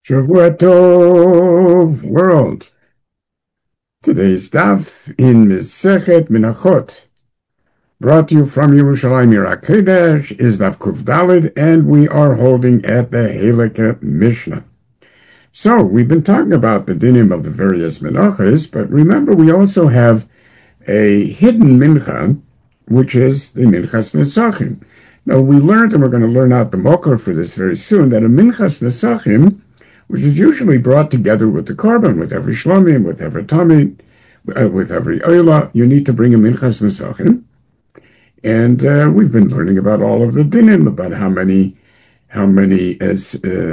Shavua Tov, world. Today's daf in Mesechet Menachot, brought to you from Yerushalayim Yirach Kodesh, is daf Kuf Daled, and we are holding at the Halakha Mishnah. So, we've been talking about the dinim of the various menachos, but remember we also have a hidden mincha, which is the Minchas Nesachim. Now, we learned, and we're going to learn out the mokar for this very soon, that a Minchas Nesachim, which is usually brought together with the korban, with every shlomim, with every tamid, with every oila, you need to bring a Minchas Nesachim. And we've been learning about all of the dinim, about how many as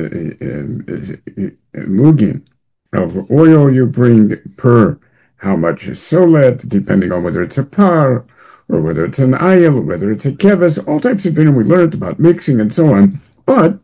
mugin of oil you bring per how much is solet, depending on whether it's a par, or whether it's an ayel, or whether it's a keves, all types of dinim we learned about mixing and so on. But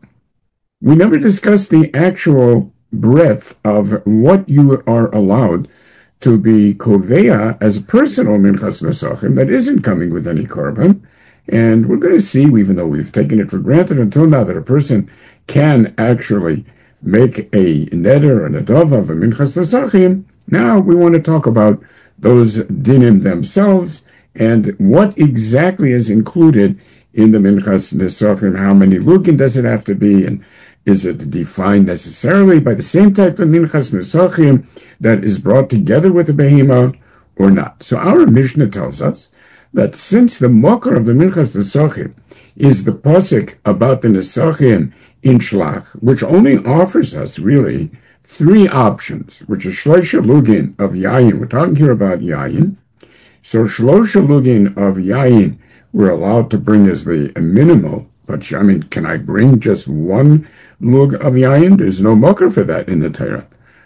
we never discussed the actual breadth of what you are allowed to be koveya as a personal minchas nesachim that isn't coming with any korban. And we're going to see, even though we've taken it for granted until now, that a person can actually make a neder, an adova of a minchas nesachim. Now we want to talk about those dinim themselves and what exactly is included in the minchas nesachim. How many lugin does it have to be, and is it defined necessarily by the same type of minchas nesachim that is brought together with the behemah or not? So our Mishnah tells us that since the mokar of the minchas nesachim is the pasuk about the nesachim in Shlach, which only offers us really three options, which is shlosha lugin of yayin. We're talking here about yayin. So shlosha lugin of yayin we're allowed to bring as the minimal. But I mean, can I bring just one lug of yayin? There's no mokar for that in the Torah.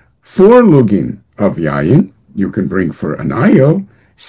4 lugin of yayin you can bring for an ayil.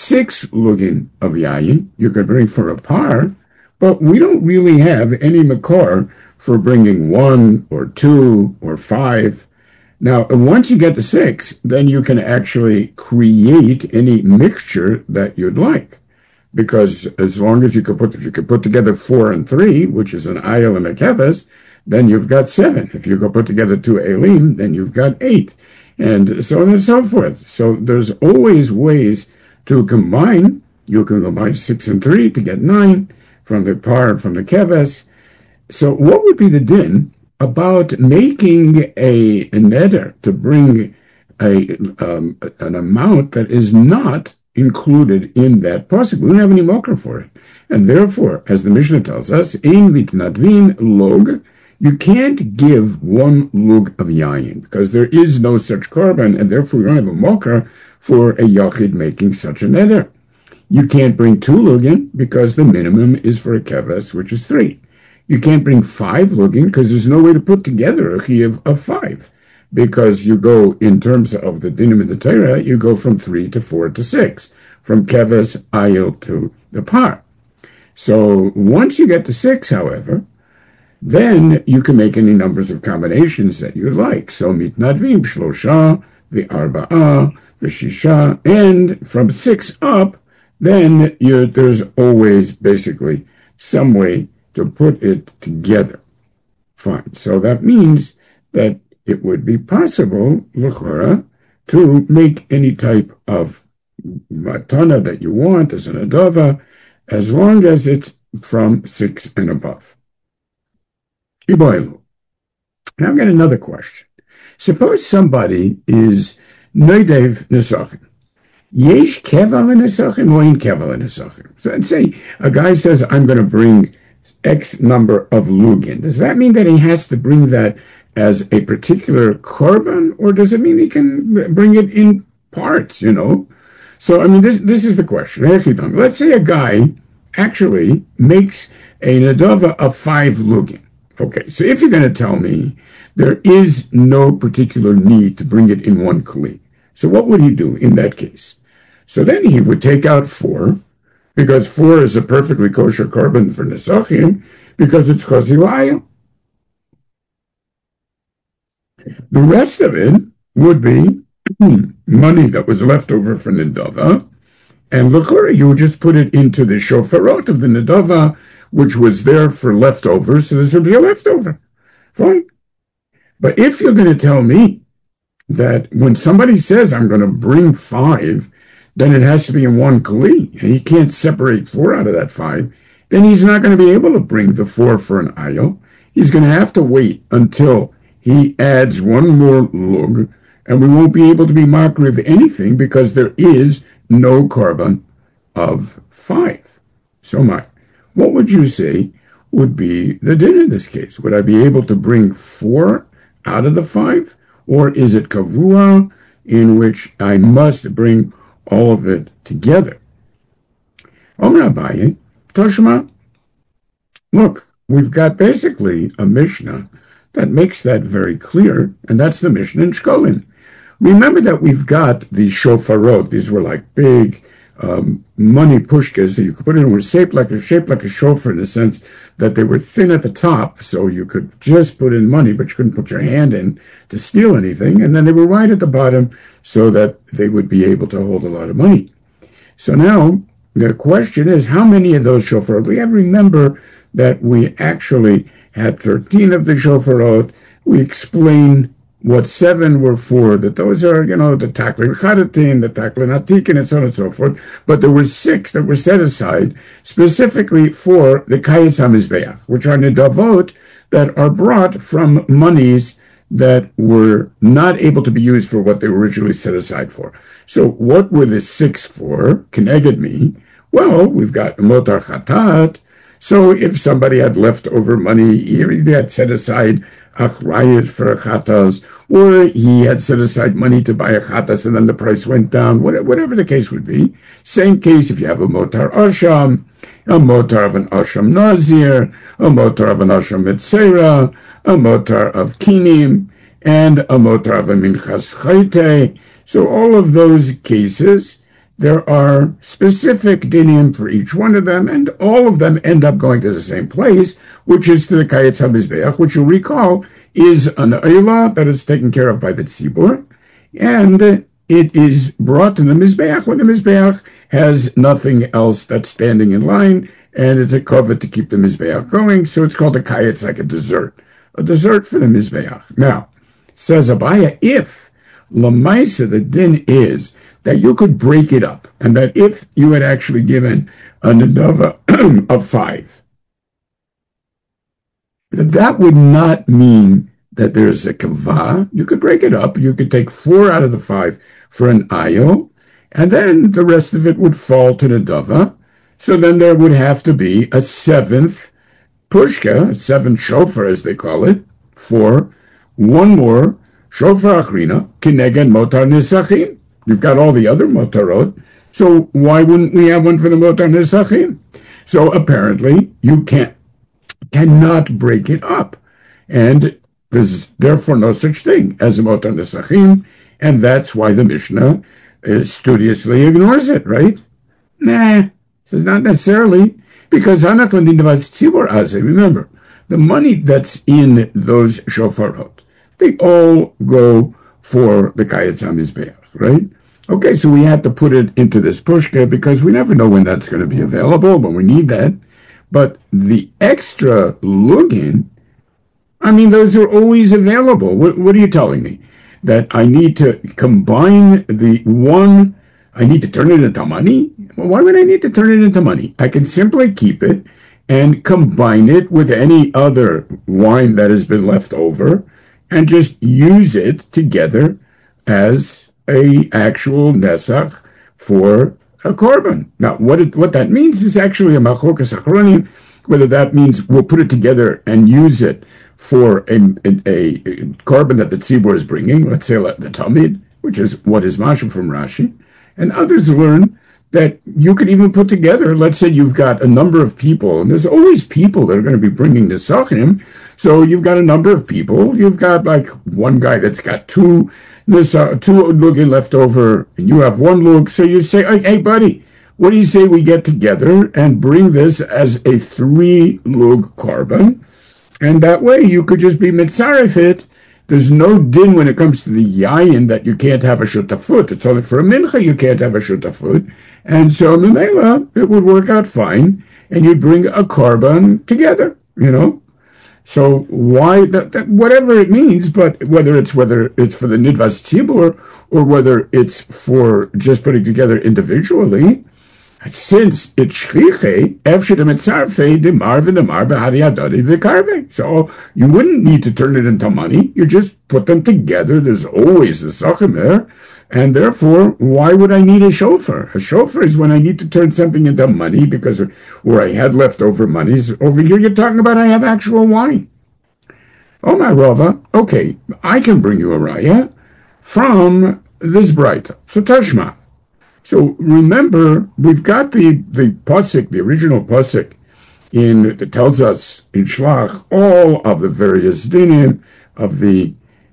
6 lugin of yayin you can bring for a par. But we don't really have any makor for bringing 1 or 2 or 5. Now, once you get to 6, then you can actually create any mixture that you'd like. Because as long as if you could put together 4 and 3, which is an ayil and a keves, then you've got 7. If you could put together 2 elim, then you've got 8, and so on and so forth. So there's always ways to combine. You can combine 6 and 3 to get 9 from the par, from the keves. So what would be the din about making a neder to bring an amount that is not included in that pasuk? We don't have any mokar for it. And therefore, as the Mishnah tells us, ein mitnadvin log, you can't give 1 lug of yayin, because there is no such korban, and therefore you don't have a mokar for a yachid making such a neder. You can't bring 2 lugin, because the minimum is for a keves, which is 3. You can't bring 5 lugin, because there's no way to put together a chiyuv of 5. Because you go, in terms of the dinim in the Torah, you go from 3 to 4 to 6, from keves, ayil to the par. So once you get to 6, however, then you can make any numbers of combinations that you like. So mitnadvim, shlosha, v'arba'ah, v'shisha, and from 6 up, then there's always basically some way to put it together. Fine. So that means that it would be possible, l'chora, to make any type of matana that you want as an adova, as long as it's from 6 and above. Iboilu. Now I've got another question. Suppose somebody is noidev nesachim. Yesh keval nesachim or in keval nesachim. So let's say a guy says, I'm going to bring X number of lugin. Does that mean that he has to bring that as a particular korban, or does it mean he can bring it in parts, So, I mean, this is the question. Let's say a guy actually makes a nadava of 5 lugin. Okay, so if you're going to tell me there is no particular need to bring it in 1 kli, so what would he do in that case? So then he would take out 4, because 4 is a perfectly kosher korban for nesachim, because it's chazil. The rest of it would be money that was left over from Nidava, and l'chora, you would just put it into the shofarot of the Nidava, which was there for leftovers, so this would be a leftover. Fine. But if you're going to tell me that when somebody says, I'm going to bring 5, then it has to be in one kli, and he can't separate 4 out of that 5, then he's not going to be able to bring the 4 for an ayil. He's going to have to wait until he adds one more lug, and we won't be able to be makriv anything because there is no korban of 5. So what would you say would be the din in this case? Would I be able to bring 4 out of the 5? Or is it kavua, in which I must bring all of it together? Omer Abaye, Toshma, look, we've got basically a Mishnah that makes that very clear, and that's the Mishnah in Shkolin. Remember that we've got these shofarot. These were like big money pushkas that you could put in. Were shaped like a shofar in the sense that they were thin at the top, so you could just put in money, but you couldn't put your hand in to steal anything. And then they were right at the bottom so that they would be able to hold a lot of money. So now the question is, how many of those shofarot? We have to remember that we actually had 13 of the shofarot. We explain what 7 were for, that those are, the taklin chadatin, the taklin atikin, and so on and so forth. But there were 6 that were set aside specifically for the kayetz hamizbeach, which are nedavot that are brought from monies that were not able to be used for what they were originally set aside for. So what were the 6 for? Keneged me. Well, we've got motar chatat. So if somebody had leftover money, he had set aside achrayit for a chatas, or he had set aside money to buy a chatas and then the price went down, whatever the case would be. Same case if you have a motar asham, a motar of an asham nazir, a motar of an asham mitzera, a motar of kinim, and a motar of a minchas chayte. So all of those cases, there are specific dinim for each one of them, and all of them end up going to the same place, which is to the kayetz hamizbeach, which you'll recall is an oila that is taken care of by the tzibur, and it is brought to the mizbeach when the mizbeach has nothing else that's standing in line, and it's a covet to keep the mizbeach going, so it's called a kayetz, like a dessert for the mizbeach. Now, says Abaye, if Lamaisa, the din is that you could break it up, and that if you had actually given a nedava of 5, that would not mean that there's a kavah. You could break it up. You could take 4 out of the 5 for an ayo, and then the rest of it would fall to nedava. So then there would have to be a 7th pushka, 7th shofar as they call it, for one more shofar achrina, kineged motar nisachim. You've got all the other motarot, so why wouldn't we have one for the motar nisachim? So apparently you cannot break it up, and there's therefore no such thing as a motar nisachim, and that's why the Mishnah studiously ignores it, right? Nah, says not necessarily, because remember, the money that's in those shofarot, they all go for the kayetz hamizbeach, right? Okay, so we had to put it into this pushka because we never know when that's going to be available, but we need that. But the extra lugin, those are always available. What are you telling me? That I need to combine the one, I need to turn it into money? Well, why would I need to turn it into money? I can simply keep it and combine it with any other wine that has been left over and just use it together as a actual nesach for a korban. Now, what that means is actually a machlokas achronim, whether that means we'll put it together and use it for a korban that the tzibur is bringing, let's say the Talmid, which is what is mashum from Rashi, and others learn that you could even put together, let's say you've got a number of people, and there's always people that are going to be bringing the nesachim, so you've got a number of people, you've got like one guy that's got two lugin left over, and you have one lug, so you say, hey buddy, what do you say we get together and bring this as a 3 lug korban, and that way you could just be mitzaref it. There's no din when it comes to the yayin that you can't have a shutafut. It's only for a mincha you can't have a shutafut. And so Memela, it would work out fine, and you'd bring a korban together, So why that whatever it means, but whether it's for the nidvas tzibur or whether it's for just putting together individually, since it's shchiche, efshid mitzarfe demar v'demar b'hadi adadi v'karve. So you wouldn't need to turn it into money. You just put them together. There's always a sachem there. And therefore, why would I need a shofar? A shofar is when I need to turn something into money because where I had leftover monies. Over here, you're talking about I have actual wine. Oh, my Rava, okay, I can bring you a raya from this Braita. So Tashma. So remember, we've got the pasuk, the original pasuk, that tells us in Shlach all of the various dinim of the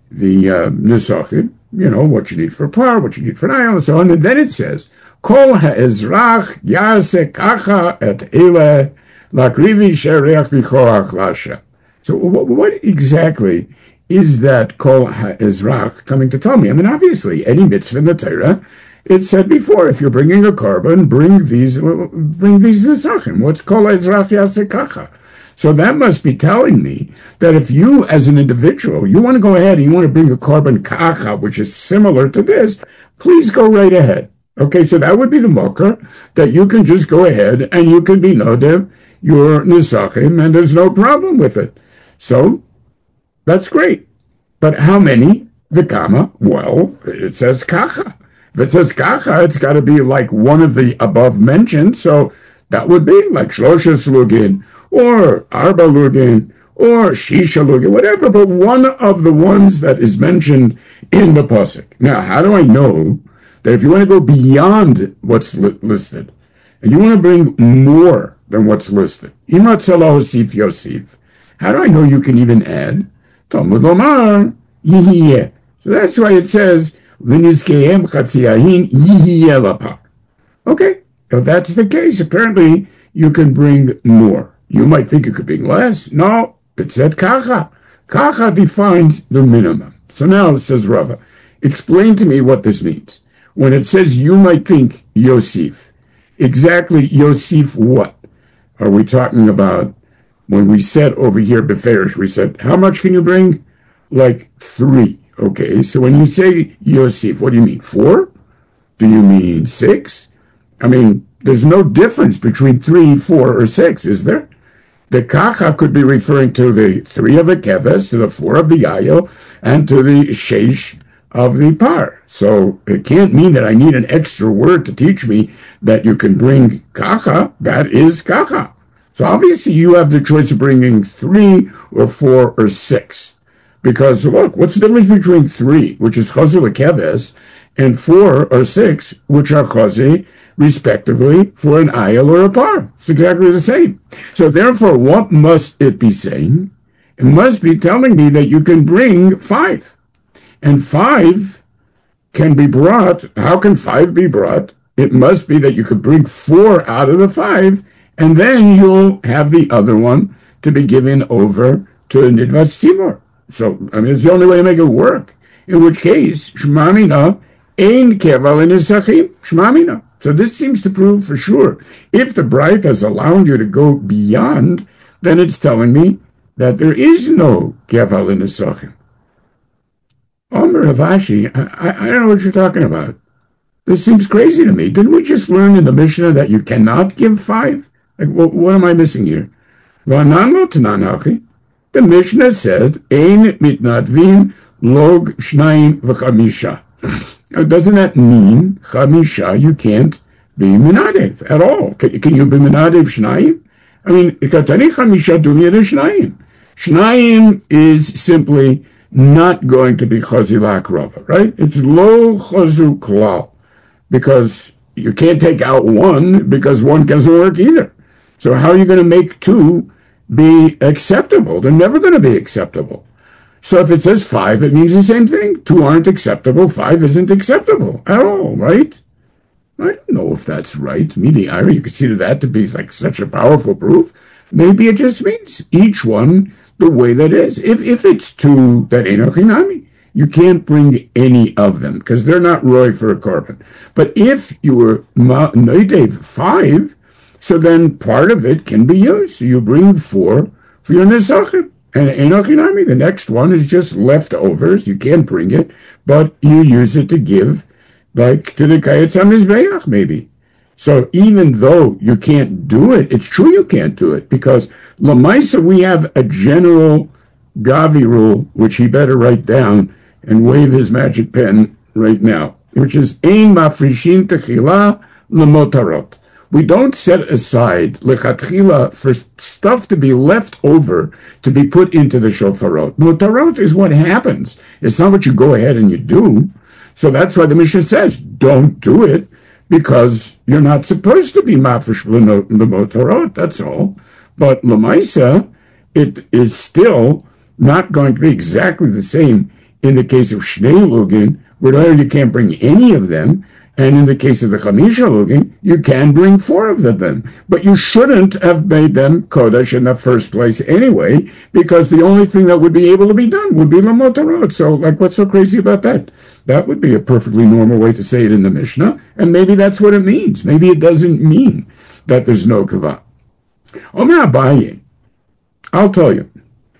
nisachim. You know, what you need for a par, what you need for an ayah, and so on. And then it says, Kol ha'ezrach yase kacha et ele lakrivi shereach lichoach lasha. So what exactly is that Kol ha'ezrach coming to tell me? I mean, obviously, any mitzvah in the Torah, it said before, if you're bringing a carbon, bring these nesachim. What's Kol ha'ezrach yase kacha? So that must be telling me that if you, as an individual, you want to go ahead and you want to bring a carbon kacha, which is similar to this, please go right ahead. Okay, so that would be the mokar, that you can just go ahead and you can be nodev your nisachim, and there's no problem with it. So, that's great. But how many? The kama? Well, it says kacha. If it says kacha, it's got to be like one of the above mentioned, so that would be like shlosha slugin, or arba lugin, or shisha lugin, whatever, but one of the ones that is mentioned in the pasuk. Now, how do I know that if you want to go beyond what's listed, and you want to bring more than what's listed, Imrat Salah Hosif Yosif, how do I know you can even add? Talmud Lomar, Yihiyeh. So that's why it says, V'nizkehem chatziyahin Yihiyeh lapa. Okay, if that's the case, apparently you can bring more. You might think it could be less. No, it said kacha. Kacha defines the minimum. So now, says Rava, explain to me what this means. When it says you might think Yosef, exactly Yosef what? Are we talking about when we said over here beferish, we said, how much can you bring? Like 3. Okay, so when you say Yosef, what do you mean? 4? Do you mean 6? I mean, there's no difference between 3, 4, or 6, is there? The kacha could be referring to the 3 of the keves, to the 4 of the yayo, and to the sheish of the par. So it can't mean that I need an extra word to teach me that you can bring kacha. That is kacha. So obviously you have the choice of bringing 3 or 4 or 6. Because look, what's the difference between 3, which is chazu keves, and 4 or 6, which are chazi, respectively, for an ayel or a par? It's exactly the same. So therefore, what must it be saying? It must be telling me that you can bring 5. And 5 can be brought. How can 5 be brought? It must be that you could bring 4 out of the 5, and then you'll have the other one to be given over to Nidvas Tzibur. So, I mean, it's the only way to make it work. In which case, Shmamina, ein keval in Nisachim, Shmamina. So this seems to prove for sure, if the Braita is allowing you to go beyond, then it's telling me that there is no keval in Nisachim. Omer Ravashi, I don't know what you're talking about. This seems crazy to me. Didn't we just learn in the Mishnah that you cannot give 5? Like, what am I missing here? V'anan tananachi. The Mishnah said, Ein mitnadvim log shnayim v'chamisha. Doesn't that mean, chamisha, you can't be minadev at all? Can you be minadev shnayim? I mean, ikatani chamisha dumya shnayim. Shnayim is simply not going to be chazilak rava, right? It's lo chazu klal, because you can't take out 1 because 1 doesn't work either. So how are you going to make 2 be acceptable? They're never going to be acceptable. So if it says 5, it means the same thing. 2 aren't acceptable, 5 isn't acceptable at all, right? I don't know if that's right. You consider that to be like such a powerful proof. Maybe it just means each one the way that is. If it's 2 that ain't chinami, you can't bring any of them because they're not roy for a carbon. But if you were noidev 5, so then part of it can be used. So you bring 4 for your nesachim. And Enochinami, the next one is just leftovers. You can't bring it, but you use it to give, like to the Kayetz HaMizbeach, maybe. So even though you can't do it, it's true you can't do it, because Lamaisa, we have a general Gavi rule, which he better write down and wave his magic pen right now, which is Ein Mafrishin Techila Lemotarot. We don't set aside lechatchila for stuff to be left over to be put into the shofarot. Motarot is what happens. It's not what you go ahead and you do. So that's why the Mishnah says, don't do it, because you're not supposed to be mafresh the motarot, that's all. But lemaisa, it is still not going to be exactly the same in the case of Shnei Lugin, where you can't bring any of them. And in the case of the Chamisha Lugin, you can bring 4 of them. But you shouldn't have made them Kodesh in the first place anyway, because the only thing that would be able to be done would be Lamotarot. So, what's so crazy about that? That would be a perfectly normal way to say it in the Mishnah, and maybe that's what it means. Maybe it doesn't mean that there's no Kavah. Omer Abaye, I'll tell you.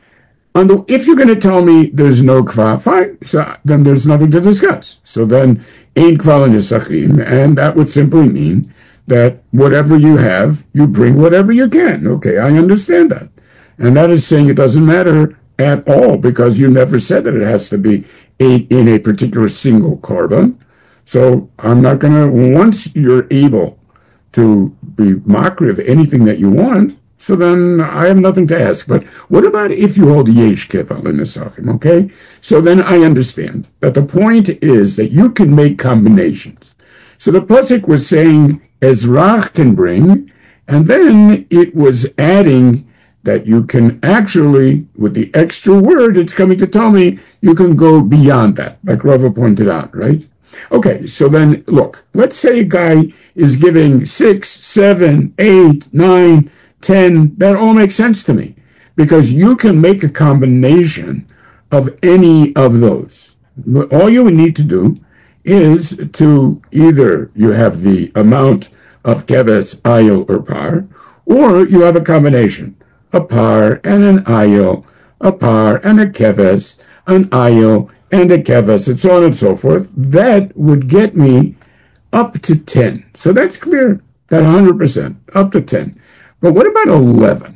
If you're going to tell me there's no kva, fine, so then there's nothing to discuss. So then, ain't kva l'nisachim, and that would simply mean that whatever you have, you bring whatever you can. Okay, I understand that. And that is saying it doesn't matter at all, because you never said that it has to be in a particular single korban. So I'm not going to, once you're able to be mockery of anything that you want, so then I have nothing to ask. But what about if you hold yesh keva l'nisachim, okay? So then I understand that the point is that you can make combinations. So the pasuk was saying Ezrach can bring, and then it was adding that you can actually, with the extra word, it's coming to tell me you can go beyond that, like Rava pointed out, right? Okay, so then look, let's say a guy is giving 6, 7, 8, 9, 10, that all makes sense to me, because you can make a combination of any of those. All you would need to do is to either you have the amount of keves, ayil, or par, or you have a combination, a par and an ayil, a par and a keves, an ayil and a keves, and so on and so forth. That would get me up to 10. So that's clear, that 100%, up to 10. But what about 11?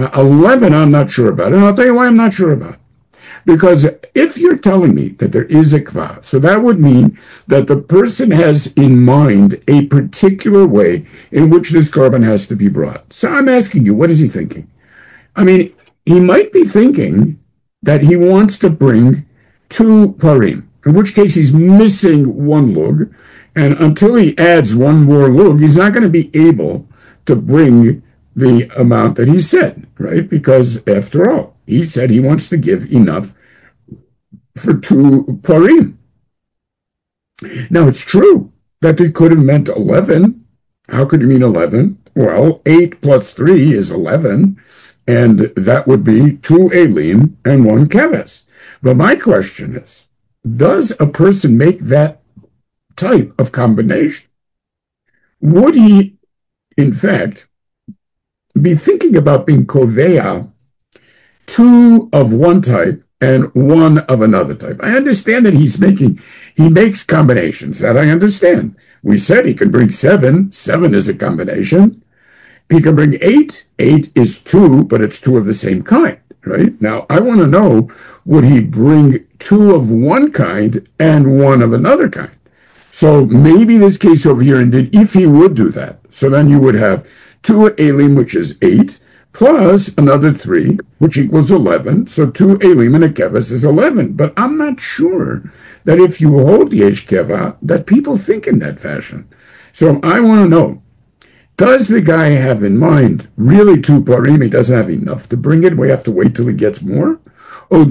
11 I'm not sure about, and I'll tell you why I'm not sure about. Because if you're telling me that there is a kva, so that would mean that the person has in mind a particular way in which this korban has to be brought. So I'm asking you, what is he thinking? I mean, he might be thinking that he wants to bring 2 parim, in which case he's missing 1 lug, and until he adds 1 more lug, he's not going to be able to bring the amount that he said, right? Because after all, he said he wants to give enough for 2 parim. Now, it's true that he could have meant 11. How could he mean 11? Well, 8 plus 3 is 11, and that would be 2 elim and 1 keves. But my question is, does a person make that type of combination? Would he, in fact, be thinking about being kovea 2 of one type and 1 of another type? I understand that he makes combinations. That I understand. We said he can bring 7. 7 is a combination. He can bring 8. 8 is 2, but it's 2 of the same kind, right? Now, I want to know, would he bring 2 of one kind and 1 of another kind? So maybe this case over here, indeed, if he would do that, so then you would have 2 elim, which is 8, plus another 3, which equals 11. So 2 elim and a keves is 11. But I'm not sure that if you hold yesh keva, that people think in that fashion. So I want to know, does the guy have in mind really 2 parim? He doesn't have enough to bring it. We have to wait till he gets more. Or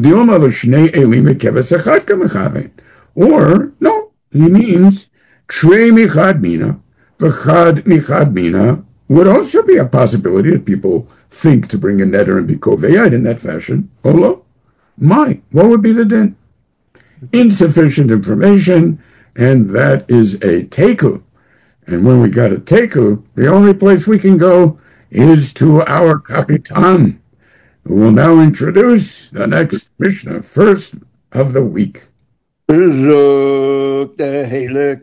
no, he means trei michad mina, v'chad michad mina would also be a possibility that people think to bring a netter and be koveyed in that fashion. Olo, what would be the din? Insufficient information, and that is a teku. And when we got a teku, the only place we can go is to our kapitan. who will now introduce the next Mishnah, first of the week. Zok the Halak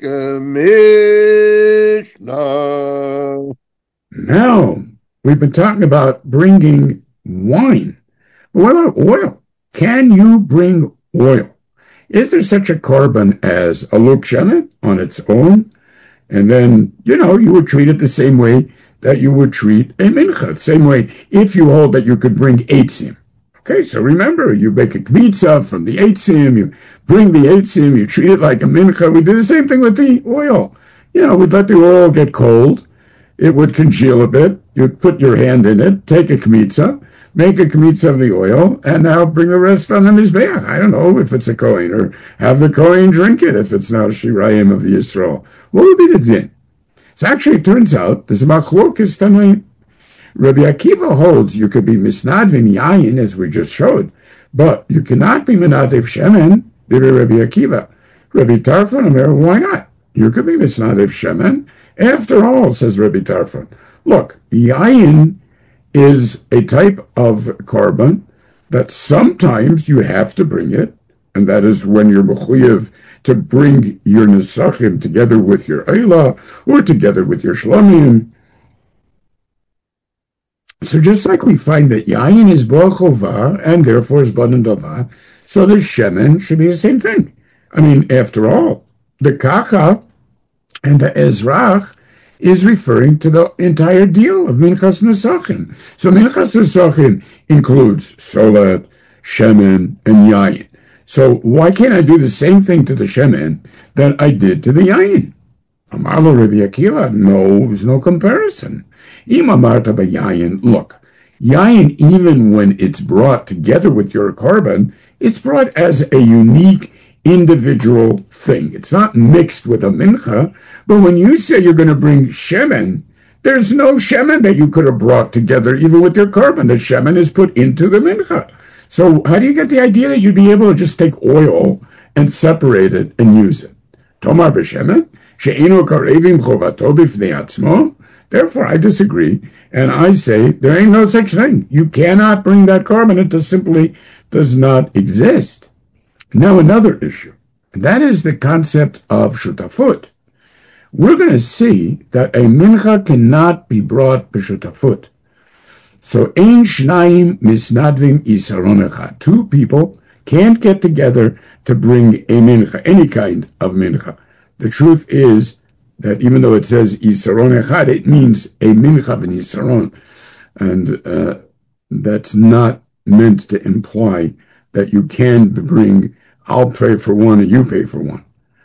Mishnah. Now, we've been talking about bringing wine. But what about oil? Can you bring oil? Is there such a carbon as a luk shemen on its own? And then, you would treat it the same way that you would treat a mincha. The same way if you hold that you could bring eitzim. Okay, so remember, you make a kmitza from the eitzim, you bring the eitzim, you treat it like a mincha. We do the same thing with the oil. We'd let the oil get cold. It would congeal a bit. You'd put your hand in it, take a kmitza, make a kmitza of the oil, and now bring the rest on the mizbeach. I don't know if it's a kohen, or have the kohen drink it if it's now shirayim of the Yisrael. What would be the din? So actually, it turns out there's a machlokes tanoim. Rabbi Akiva holds you could be misnadvim yayin, as we just showed, but you cannot be menadv shemen, Rabbi Akiva. Rabbi Tarfon, why not? You could be misnadv shemen. After all, says Rabbi Tarfon, look, yayin is a type of carbon that sometimes you have to bring it, and that is when you're mechuyev to bring your nesachim together with your eilah or together with your shlamim. So just like we find that yayin is bo'achovah and therefore is badan dava, so the shemen should be the same thing. I mean, after all, the kacha and the ezrach is referring to the entire deal of minchas nesachim. So minchas nesachim includes solet, shemen, and yayin. So why can't I do the same thing to the shemen that I did to the yayin? Amar lo Rabbi Akiva, no, there's no comparison. Im amarta b'yayin, look, yayin, even when it's brought together with your carbon, it's brought as a unique individual thing. It's not mixed with a mincha, but when you say you're going to bring shemen, there's no shemen that you could have brought together even with your carbon. The shemen is put into the mincha. So how do you get the idea that you'd be able to just take oil and separate it and use it? Tomar b'shemen, she'enu karevim chovato b'fnei atzmo. Therefore, I disagree, and I say there ain't no such thing. You cannot bring that carbon. It just simply does not exist. Now another issue, and that is the concept of shutafut. We're going to see that a mincha cannot be brought b'shutafut. So, ein shnayim misnadvim isaron echad. Two people can't get together to bring a mincha, any kind of mincha. The truth is that even though it says isaron echad, it means a mincha v'nisaron, and that's not meant to imply that you can bring, I'll pay for one and you pay for one.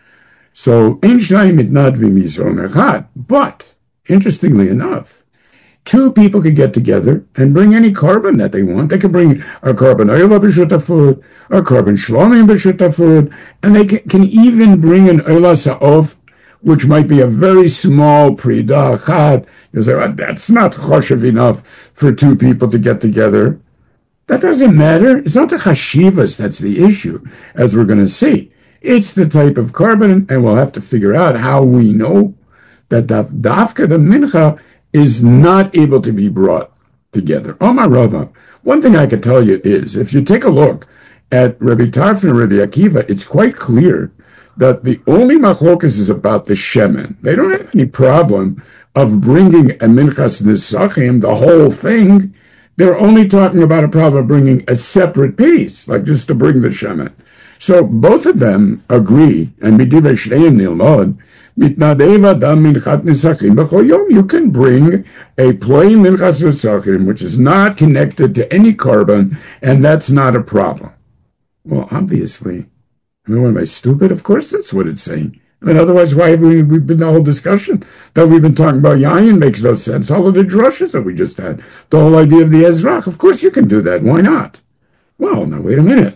So, ein shnayim mitnadvim isaron echad. But, interestingly enough, two people could get together and bring any carbon that they want. They could bring a carbon oila b'shutafut, a carbon shlomim b'shutafut, and they can even bring an oila sa'of, which might be a very small prida achad. You say, well, that's not choshev enough for two people to get together. That doesn't matter. It's not the chashivas that's the issue, as we're going to see. It's the type of carbon, and we'll have to figure out how we know that dafka, the mincha, is not able to be brought together. Omar Rava, one thing I can tell you is, if you take a look at Rabbi Tarfon and Rabbi Akiva, it's quite clear that the only machlokas is about the shemen. They don't have any problem of bringing a minchas nisachim, the whole thing. They're only talking about a problem of bringing a separate piece, like just to bring the shemen. So both of them agree, and midivei shneim nilmod, mitnadeva dam minchat nisachim b'chol yom. You can bring a plain minchas nisachim, which is not connected to any carbon, and that's not a problem. Well, obviously, what am I, stupid? Of course that's what it's saying. I mean, otherwise, why have we've been the whole discussion that we've been talking about yayin makes no sense. All of the drushes that we just had, the whole idea of the ezrach, of course you can do that. Why not? Well, now wait a minute.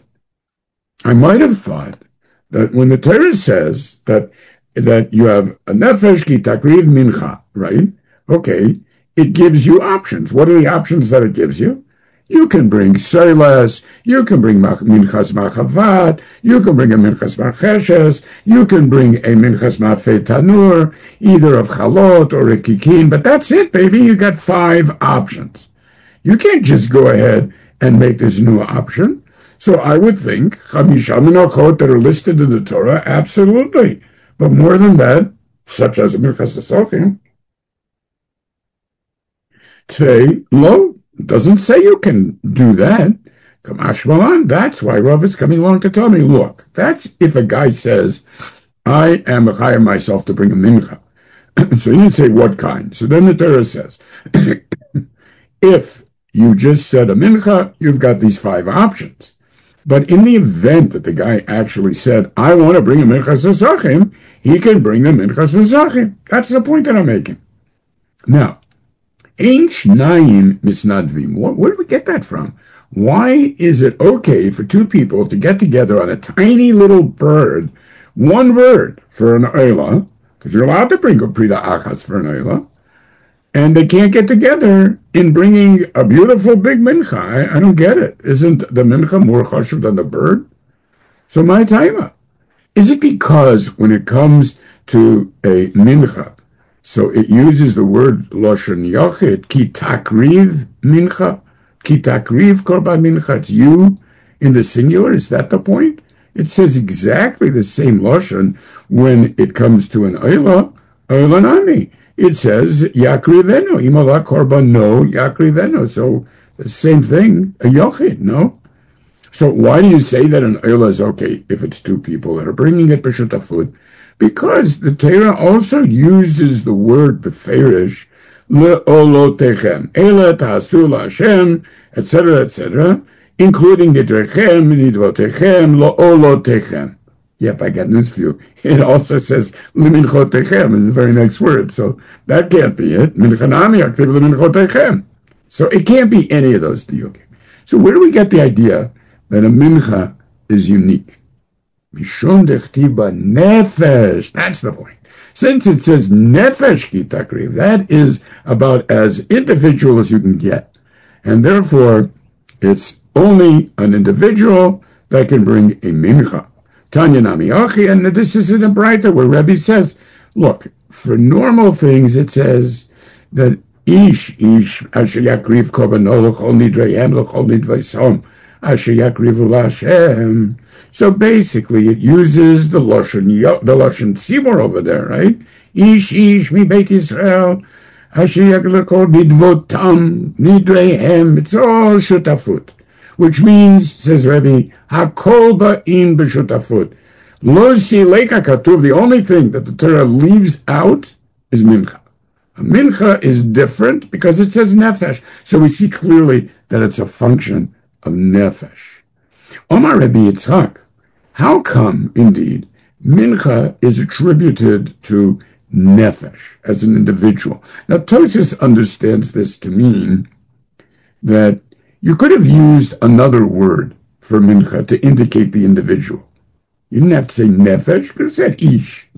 I might have thought that when the Torah says that you have a nefesh ki takriv mincha, right? Okay, it gives you options. What are the options that it gives you? You can bring soilas, you can bring minchas machavat, you can bring a minchas marcheshes, you can bring a minchas mafei tanur, either of chalot or a kikin, but that's it, baby. You got 5 options. You can't just go ahead and make this new option. So I would think Chamisha Menachot that are listed in the Torah, absolutely. But more than that, such as Minchas Hasochim, Tvei Lo doesn't say you can do that. Kamash Malan, that's why Rav is coming along to tell me, look, that's if a guy says, I am a myself to bring a mincha. So you didn't say what kind. So then the Torah says, if you just said a mincha, you've got these 5 options. But in the event that the guy actually said, I want to bring a minchas hasachim, he can bring the minchas hasachim. That's the point that I'm making. Now, Ein Shnayim Misnadvim. Where do we get that from? Why is it okay for 2 people to get together on a tiny little bird, 1 bird for an oila, because you're allowed to bring a prida achas for an oila, and they can't get together in bringing a beautiful big mincha? I don't get it. Isn't the mincha more chashuv than the bird? So my taima. Is it because when it comes to a mincha, so it uses the word Lashon Yochid, ki takriv mincha, ki takriv korban mincha, it's you in the singular, is that the point? It says exactly the same Lashon when it comes to an Oila nami. It says, Yakriveno, imala korban no, Yakriveno. So the same thing, a Yochid, no? So why do you say that an Oila is okay if it's 2 people that are bringing it b'shutafut? Because the Torah also uses the word beferish, le'olotechem, ele ta'asu la'Hashem, etc., including nidrechem, nidvotechem, le'olotechem. Yep, I got news for you. It also says le'minchotechem in the very next word, so that can't be it. Minchanami aktiv le'minchotechem. So it can't be any of those diukim. So where do we get the idea that a mincha is unique? Mishum dechtiva nefesh. That's the point. Since it says nefesh ki takriv, that is about as individual as you can get. And therefore, it's only an individual that can bring a mincha. Tanya nami achi, and this is in the Braita where Rebbe says, look, for normal things it says that ish asher yakriv korbanot l'chol nidreihem l'chol nidveisom asher yakrivu l'Hashem. So basically, it uses the Lashon Tzibor over there, right? Ish mi Beit Yisrael, asher yaglekol bidvotam nidreihem. It's all shutafut, which means, says Rebbe, hakol ba'im b'shutafut. Lo sileka katuv. The only thing that the Torah leaves out is mincha. A mincha is different because it says nefesh. So we see clearly that it's a function of nefesh. Omar Rebbe Yitzhak, how come, indeed, mincha is attributed to nefesh as an individual? Now, Tosfos understands this to mean that you could have used another word for mincha to indicate the individual. You didn't have to say nefesh, you could have said ish,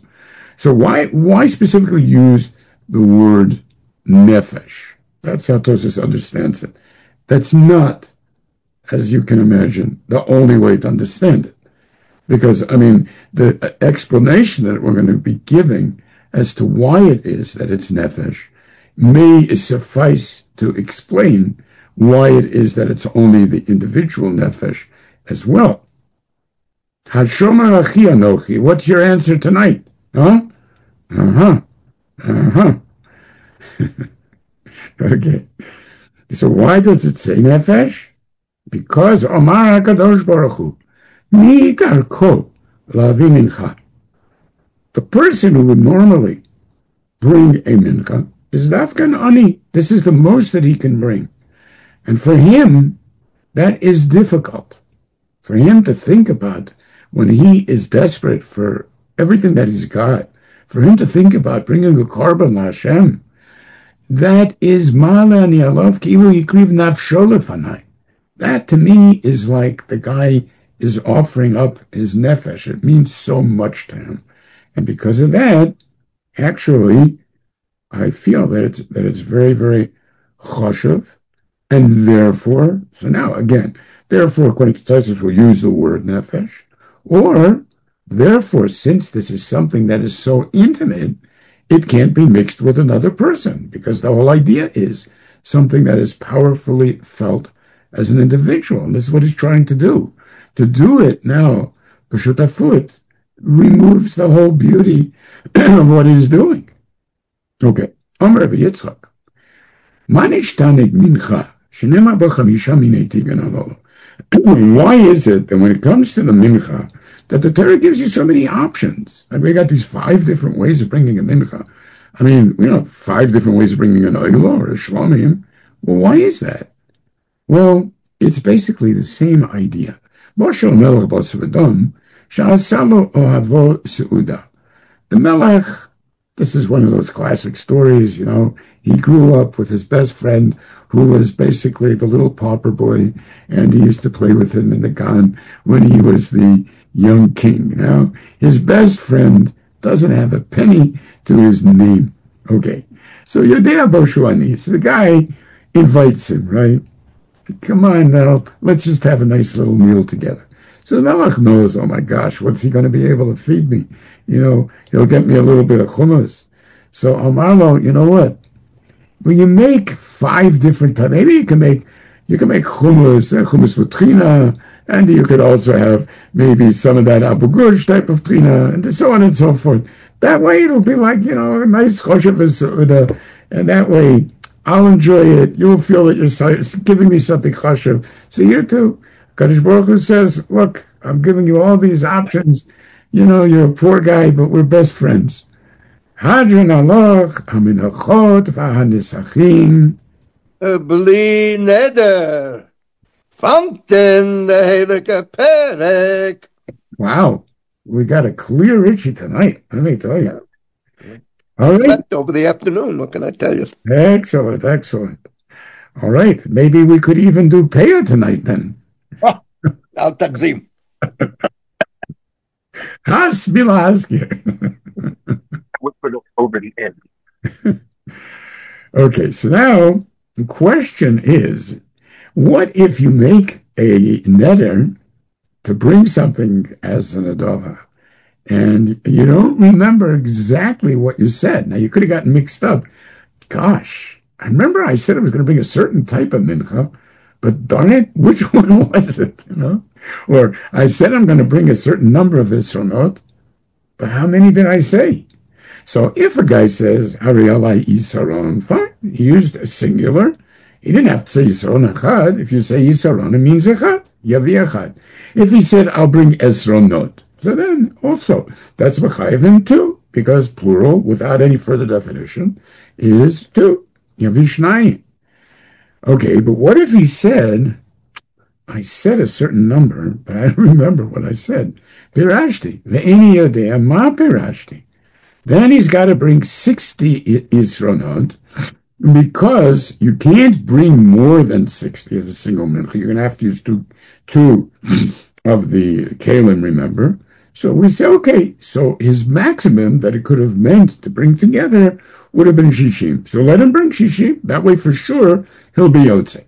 So why specifically use the word nefesh? That's how Tosfos understands it. That's not, as you can imagine, the only way to understand it. Because, the explanation that we're going to be giving as to why it is that it's nefesh may suffice to explain why it is that it's only the individual nefesh as well. Hashomer achi anochi, what's your answer tonight? Huh? Okay. So why does it say nefesh? Because Omar HaKadosh Baruch Hu, mi darko lavi mincha. The person who would normally bring a mincha is dafkan ani. This is the most that he can bring. And for him, that is difficult. For him to think about when he is desperate for everything that he's got, for him to think about bringing a korban Hashem, that is ma'ala ani alav ki'ilu yikriv nafsho lefanai. That to me is like the guy is offering up his nefesh. It means so much to him. And because of that, actually, I feel that it's very, very choshev. And therefore, so now again, therefore, according to Tosfos, we'll use the word nefesh. Or, therefore, since this is something that is so intimate, it can't be mixed with another person, because the whole idea is something that is powerfully felt as an individual. And this is what he's trying to do. To do it now, Pashutafut removes the whole beauty of what he's doing. Okay. Amar Rabbi Yitzchak. Manishtanek mincha. Why is it that when it comes to the mincha, that the Torah gives you so many options? And we got these 5 different ways of bringing a mincha. I mean, 5 different ways of bringing an oilo or a shlomim. Well, why is that? Well, it's basically the same idea. The Melech, this is one of those classic stories, he grew up with his best friend who was basically the little pauper boy, and he used to play with him in the gan when he was the young king. Now, his best friend doesn't have a penny to his name. Okay, so Yodea Boshuani, so the guy invites him, right? Come on now, let's just have a nice little meal together. So the Melech knows, oh my gosh, what's he going to be able to feed me? He'll get me a little bit of hummus. So Amarlo, you know what? When you make 5 different types, maybe you can make hummus with trina, and you could also have maybe some of that Abu Ghush type of trina, and so on and so forth. That way it'll be like, a nice choshev v'seuda, and that way I'll enjoy it. You'll feel that you're giving me something choshev. So here too, Kadosh Baruch Hu says, look, I'm giving you all these options. You're a poor guy, but we're best friends. Hadron aloch, aminachot v'hanisachim. Bli neder. Fountain the Helika Perek. Wow. We got a clear Richie tonight, let me tell you. All right. Over the afternoon, what can I tell you? Excellent. All right. Maybe we could even do Peah tonight then. Al Takzim. Has Bilaskir. We'll put it over the end. Okay, so now the question is, what if you make a neder to bring something as an adova, and you don't remember exactly what you said? Now, you could have gotten mixed up. Gosh, I remember I said I was going to bring a certain type of mincha, but darn it, which one was it? Or I said I'm going to bring a certain number of isronot, but how many did I say? So if a guy says, Hariyalai Isaron, fine, he used a singular. He didn't have to say Isaron Echad. If you say Isaron, it means Echad, Yavi Echad. If he said, I'll bring Esronot, so then also, that's Mechayev him too, because plural, without any further definition, is 2, Yavi Shnayim. Okay, but what if he said, I said a certain number, but I don't remember what I said. Pirashti. Ve'eni yodea ma pirashti. Then he's got to bring 60 isronot, because you can't bring more than 60 as a single mincha. You're going to have to use two of the kalim, remember? So we say, okay, so his maximum that it could have meant to bring together would have been shishim. So let him bring shishim. That way, for sure, he'll be yotze.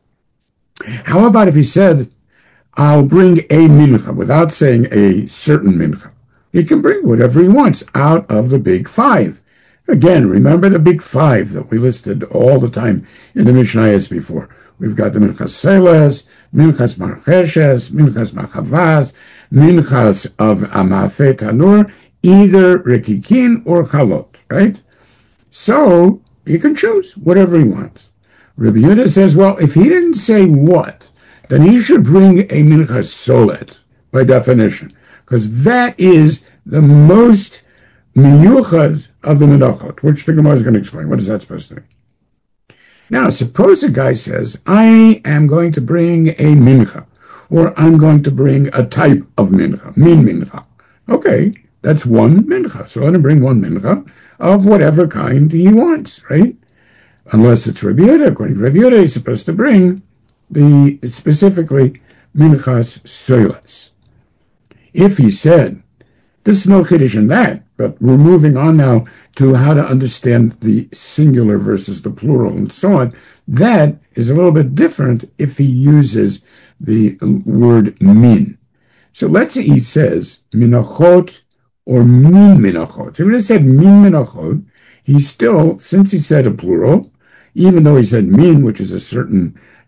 How about if he said, I'll bring a mincha, without saying a certain mincha? He can bring whatever he wants out of the big 5. Again, remember the big 5 that we listed all the time in the Mishnayos before. We've got the Minchas Seles, Minchas Marcheshes, Minchas Machavas, Minchas of Amafe Tanur, either Rekikin or Chalot, right? So, he can choose whatever he wants. Rabbi Yehuda says, well, if he didn't say what, then he should bring a Minchas Solet, by definition, because that is the most miyuchad of the menachot, which the Gemara is going to explain. What is that supposed to mean? Now, suppose a guy says, I am going to bring a mincha, or I'm going to bring a type of mincha, min mincha. Okay, that's one mincha. So let him bring one mincha of whatever kind he wants, right? Unless it's Rabbi Yehuda. According to Rabbi Yehuda, he's supposed to bring specifically minchas soilas. If he said, there's no chiddush in that, but we're moving on now to how to understand the singular versus the plural and so on. That is a little bit different if he uses the word min. So let's say he says minachot or min minachot. If he said min minachot, he still, since he said a plural, even though he said min, which is a certain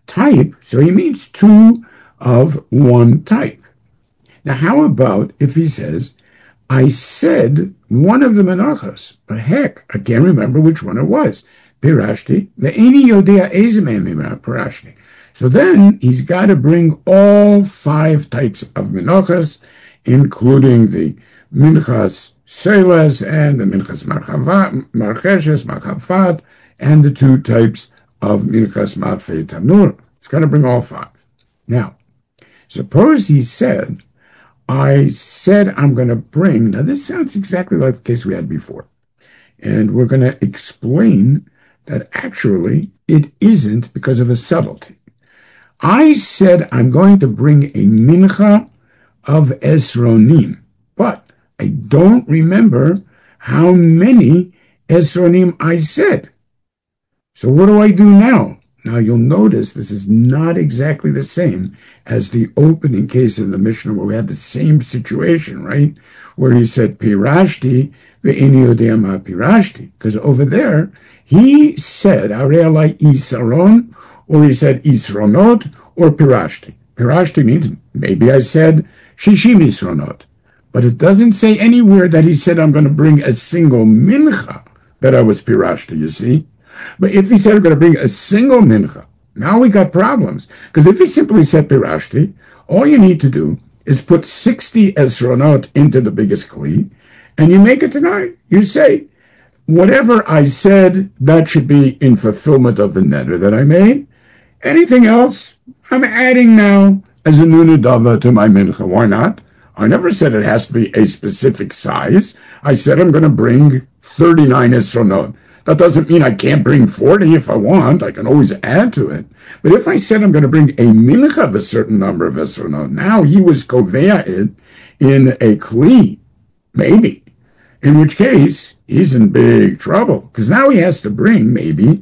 type, so he means two of one type. Now, how about if he says, I said one of the menachos, but heck, I can't remember which one it was. Pirashti, ve'eni yodea eze mehem pirashti. So then he's got to bring all five types of menachos, including the minchas seles and the minchas marcheshes, marchavat, and the two types of minchas matfei tanur. He's got to bring all five. Now, suppose he said, I said I'm going to bring, now this sounds exactly like the case we had before. And we're going to explain that actually it isn't because of a subtlety. I said I'm going to bring a mincha of esronim, but I don't remember how many esronim I said. So what do I do now? Now you'll notice this is not exactly the same as the opening case in the Mishnah where we had the same situation, right? Where he said pirashti ve'eni yodea ma pirashti, because over there he said arei isaron, or he said isronot, or pirashti. Pirashti means maybe I said shishim isronot, but it doesn't say anywhere that he said I'm going to bring a single mincha that I was pirashti. You see. But if he said I'm going to bring a single mincha, now we got problems. Because if he simply said pirashti, all you need to do is put 60 esronot into the biggest kli, and you make it tonight. You say, whatever I said, that should be in fulfillment of the neder that I made. Anything else, I'm adding now as a nunudava to my mincha. Why not? I never said it has to be a specific size. I said I'm going to bring 39 esronot. That doesn't mean I can't bring 40 if I want. I can always add to it. But if I said I'm going to bring a mincha of a certain number of esronot, now he was kovea it in a kli, maybe. In which case, he's in big trouble. Because now he has to bring maybe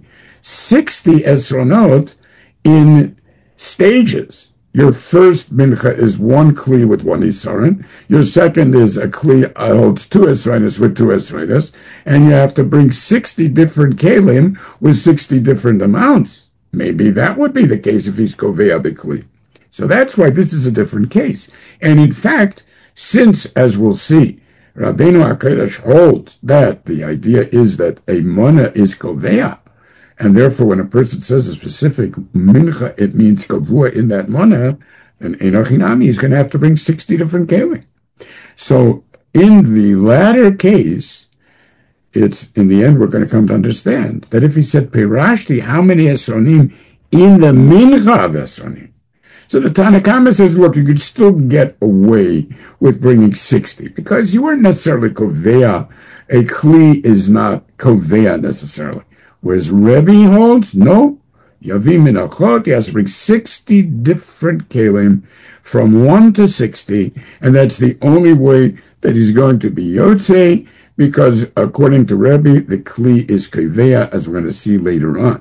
60 esronot in stages. Your first mincha is one kli with one isaron. Your second is a kli holds two esronis with two esronis. And you have to bring 60 different kelim with 60 different amounts.Maybe that would be the case if he's kovea b'kli. So that's why this is a different case. And in fact, since, as we'll see, Rabbeinu HaKodesh holds that the idea is that a mona is kovea, and therefore, when a person says a specific mincha, it means kavua in that mana, and enochinami, he's going to have to bring 60 different kelim. So, in the latter case, it's in the end we're going to come to understand that if he said pirashti, how many esronim in the mincha of esronim? So the Tanna Kama says, look, you could still get away with bringing 60 because you weren't necessarily kovea. A kli is not kovea necessarily. Whereas Rebbe holds, no, Yavim Minachot, he has to bring 60 different kelim from 1 to 60, and that's the only way that he's going to be Yotze, because according to Rebbe, the Kli is Kevea, as we're going to see later on.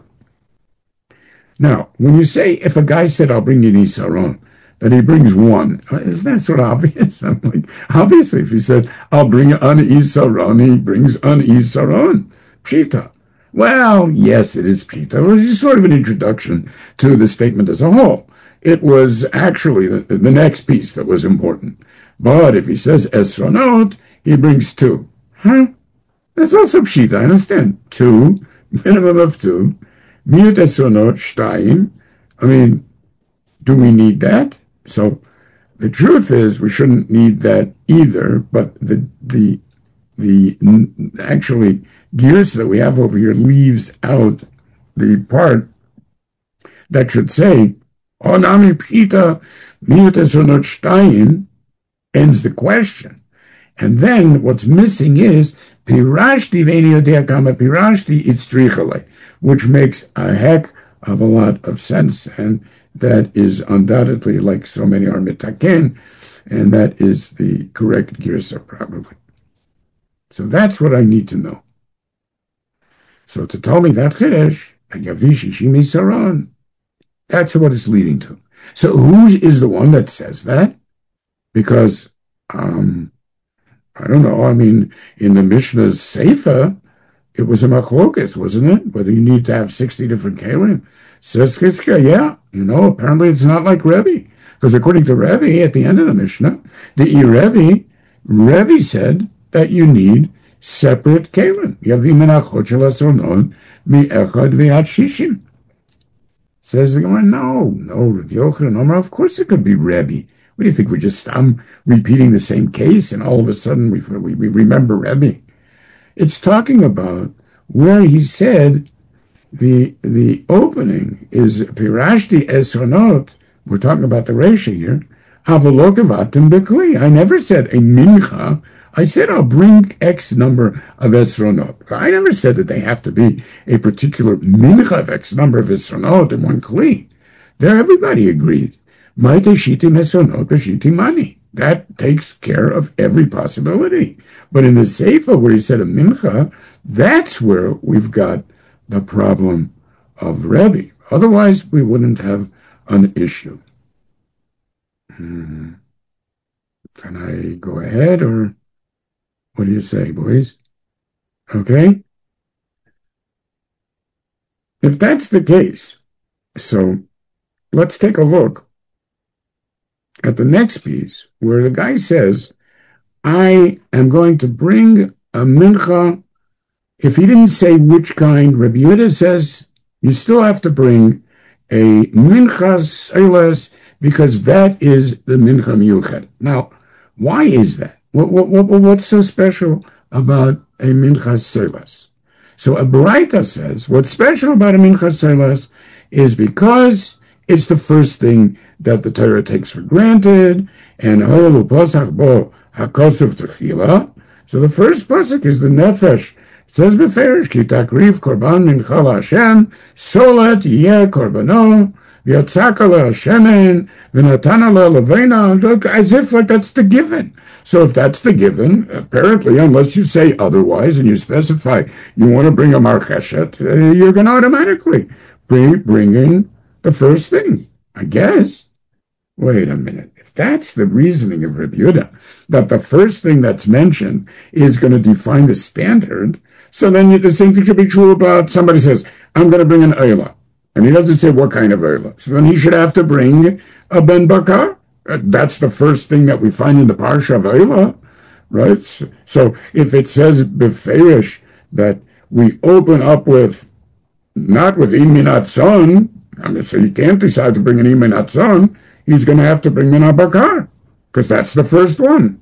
Now, when you say, if a guy said, I'll bring you an Isaron, that he brings one, isn't that sort of obvious? I'm like, obviously, if he said, I'll bring an Isaron, he brings an Isaron. Pshita. Well, yes, it is Pshita. It was just sort of an introduction to the statement as a whole. It was actually the next piece that was important. But if he says Esronot, he brings two. Huh? That's also Pshita, I understand. Two, minimum of two. Miut Esronot, Shtayim. I mean, do we need that? So the truth is we shouldn't need that either, but the actually gears that we have over here leaves out the part that should say Onami Pshita Miut Esronot Shtayim ends the question. And then what's missing is Pirashti Ve'eni Yodea Kama Pirashti Itzrichale, which makes a heck of a lot of sense, and that is undoubtedly, like so many are mitaken, and that is the correct girsa probably. So that's what I need to know. So to tell me that Chiddush, and Yavishi Shimi Saran, that's what it's leading to. So who is the one that says that? Because, I don't know, I mean, in the Mishnah's Sefer, it was a machlokas, wasn't it? Whether you need to have 60 different kelim. Says Chizkiah, yeah, apparently it's not like Rebbe. Because according to Rebbe, at the end of the Mishnah, Rebbe said that you need separate kelim. Yavim menachot shel asornon mi'echad v'ad shishim. Says the Gemara, no, Rabbi Yochanan Omer, of course it could be Rebbe. What do you think? I'm repeating the same case, and all of a sudden we remember Rebbe. It's talking about where he said the opening is Pirashti Esronot. We're talking about the Reisha here. Avalokavatim Bekli. I never said a mincha. I said I'll bring X number of Esronot. I never said that they have to be a particular mincha of X number of Esronot in one Kli. There everybody agrees. Maite Shitim Esronot B'Shitim Mani. That takes care of every possibility. But in the Seifa, where he said a mincha, that's where we've got the problem of Rebbe. Otherwise, we wouldn't have an issue. Can I go ahead, or what do you say, boys? Okay? If that's the case, so let's take a look at the next piece, where the guy says, I am going to bring a mincha. If he didn't say which kind, Rabbi Yehuda says, you still have to bring a minchas eiles, because that is the mincha miyuchet. Now, why is that? What's so special about a minchas eiles? So a Baraita says, what's special about a minchas eiles is because it's the first thing that the Torah takes for granted, and holu pasach bo hakosuf techila. So the first pasuk is the nefesh. It says beferish ki takriv korban mincha laHashem solat yeh korbano v'yatzaka laHashemen v'natana leLevena, as if like that's the given. So if that's the given, apparently, unless you say otherwise and you specify you want to bring a marcheshet, you're going to automatically be bringing the first thing, I guess. Wait a minute. If that's the reasoning of Rabbi Yehuda, that the first thing that's mentioned is going to define the standard, so then the same thing should be true about somebody says, I'm going to bring an Eilah. And he doesn't say what kind of Eilah. So then he should have to bring a Ben Bakar. That's the first thing that we find in the Parsha of Eilah, right? So if it says Beferish that we open up with, not with Iminat Son, so he can't decide to bring an Iminat Son, he's going to have to bring Min Bakar, because that's the first one.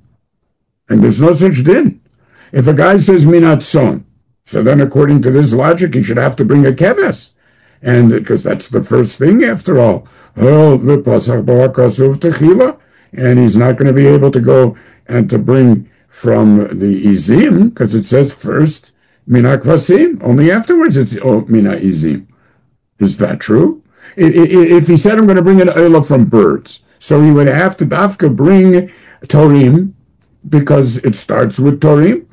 And there's no such din. If a guy says Minat Son, so then according to this logic, he should have to bring a Keves. And because that's the first thing after all. Oh, the Pasach Ba'akasuv Techila. And he's not going to be able to go and to bring from the Izim, because it says first Mina Kvasim. Only afterwards it's Mina Izim. Is that true? If he said, I'm going to bring an Eilah from birds, so he would have to dafka bring Torim, because it starts with Torim,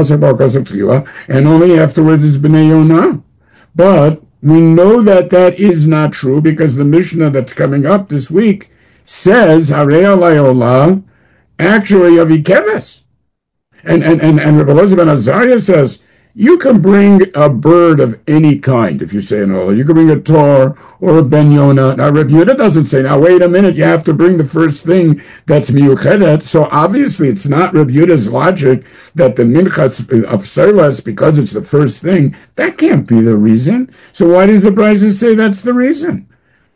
and only afterwards it's Bnei Yonah. But we know that that is not true, because the Mishnah that's coming up this week says, Harei alai olah, actually Yavi Keves. And Rabbi Elazar ben Azariah says, you can bring a bird of any kind, if you say an Olah. You can bring a Tor or a Ben Yonah. Now, Rabbi Yehuda doesn't say, now, wait a minute, you have to bring the first thing that's Miyuchedet. So, obviously, it's not Rabbi Yehuda's logic that the Minchas of Seilas, because it's the first thing, that can't be the reason. So, why does the Brisa say that's the reason?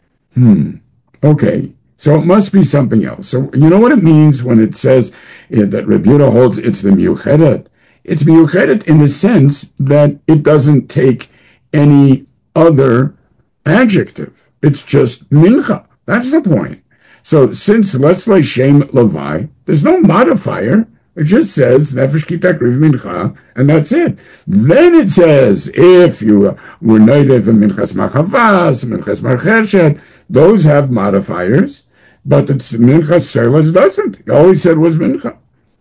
Okay. So, it must be something else. So, you know what it means when it says that Rabbi Yehuda holds it's the Miyuchedet? It's miyuchedet in the sense that it doesn't take any other adjective. It's just mincha. That's the point. So since Leslie Shem Levi, there's no modifier. It just says nefesh kitakriv mincha, and that's it. Then it says if you were noidev minchas machavas, minchas marcheshet, those have modifiers, but it's minchas seilas doesn't. All he said was mincha.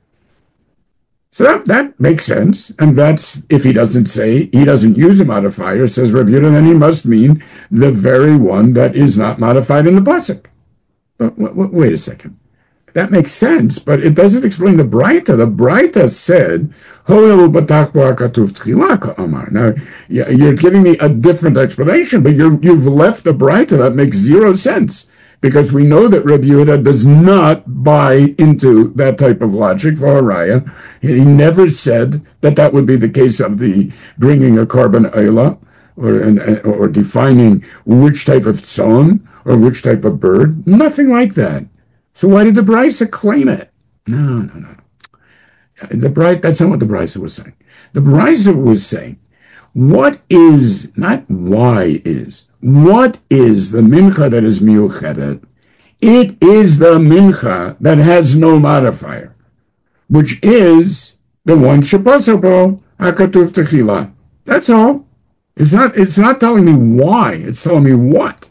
So that makes sense, and that's, if he doesn't say, he doesn't use a modifier, says Rabbi Yehuda, then he must mean the very one that is not modified in the pasuk. But wait a second. That makes sense, but it doesn't explain the Braita. The Braita said, now, you're giving me a different explanation, but you've left the Braita. That makes zero sense, because we know that Rabbi Yehuda does not buy into that type of logic for Haraya. He never said that that would be the case of the bringing a carbon oila, or defining which type of tzon or which type of bird. Nothing like that. So why did the Brisa claim it? No. That's not what the Brisa was saying. The Brisa was saying, what is the mincha that is miuchedet? It is the mincha that has no modifier, which is the one shebasabo hakatuv techila. That's all. It's not telling me why. It's telling me what.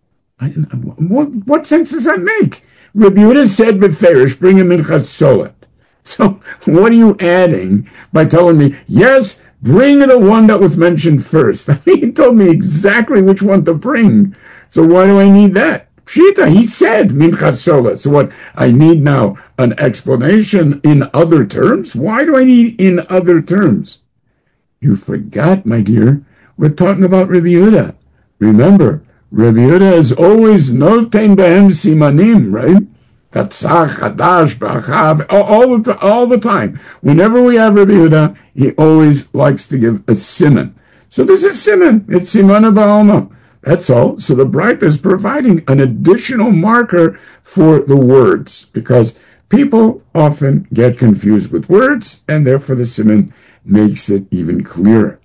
What sense does that make? Rabbi Yehuda said beferish, bring him in chasolet. So what are you adding by telling me, yes, bring the one that was mentioned first? I mean, he told me exactly which one to bring. So why do I need that? Pshita, he said min chasolet. So what, I need now an explanation in other terms? Why do I need in other terms? You forgot, my dear, we're talking about Rabbi Yehuda. Remember, Rabbi Yehuda is always noten behem simanim, right? Katzach, Hadash, Bachav, all the time. Whenever we have Rabbi Yehuda, he always likes to give a siman. So this is siman. It's simana ba'alma. That's all. So the Braita is providing an additional marker for the words, because people often get confused with words, and therefore the siman makes it even clearer.